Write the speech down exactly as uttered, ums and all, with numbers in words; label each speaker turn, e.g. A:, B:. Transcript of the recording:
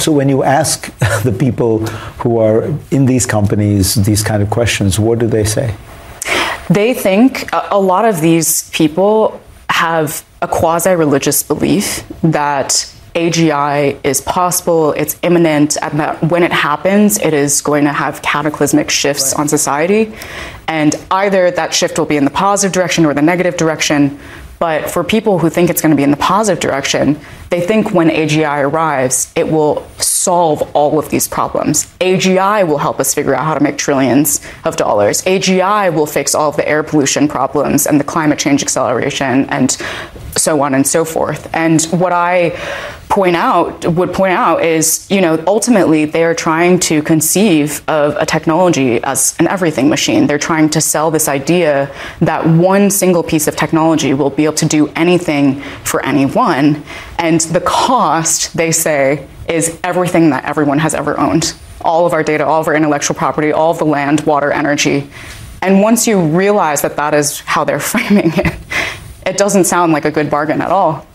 A: So when you ask the people who are in these companies these kind of questions, what do they say?
B: They think a lot of these people have a quasi-religious belief that A G I is possible, it's imminent, and that when it happens, it is going to have cataclysmic shifts on society. And either that shift will be in the positive direction or the negative direction. But for people who think it's going to be in the positive direction, they think when A G I arrives, it will solve all of these problems. A G I will help us figure out how to make trillions of dollars. A G I will fix all of the air pollution problems and the climate change acceleration and so on and so forth. And what I point out, would point out is, you know, ultimately they are trying to conceive of a technology as an everything machine. They're trying to sell this idea that one single piece of technology will be able to do anything for anyone. And the cost, they say, is everything that everyone has ever owned. All of our data, all of our intellectual property, all of the land, water, energy. And once you realize that that is how they're framing it, it doesn't sound like a good bargain at all.